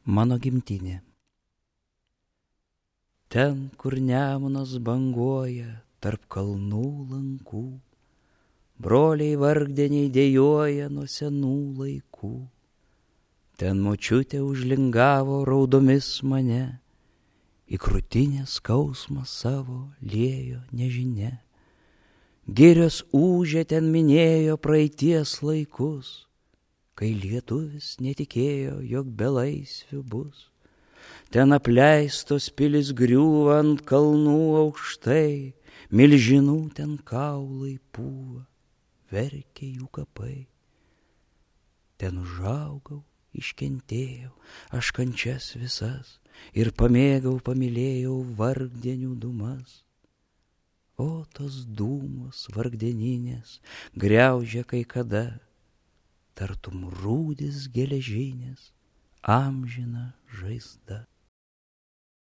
Mano gimtinė. Ten, kur Nemunas banguoja tarp kalnų lankų, broliai vargdieniai dejuoja nuo senų laikų. Ten močiutė užlingavo raudomis mane, į krūtinę skausmą savo liejo nežinia. Girios ūžė ten minėjo praeities laikus, kai lietuvis netikėjo, jog belaisvių bus. Ten apleistos pilis griūva ant kalnų aukštai, milžinų ten kaulai pūva, verkia jų kapai. Ten užaugau, iškentėjau aš kančias visas ir pamėgau, pamylėjau vargdienių dūmas. O tos dūmos vargdieninės griaužia kai kada, tartum rūdis geležinės amžina žaizda.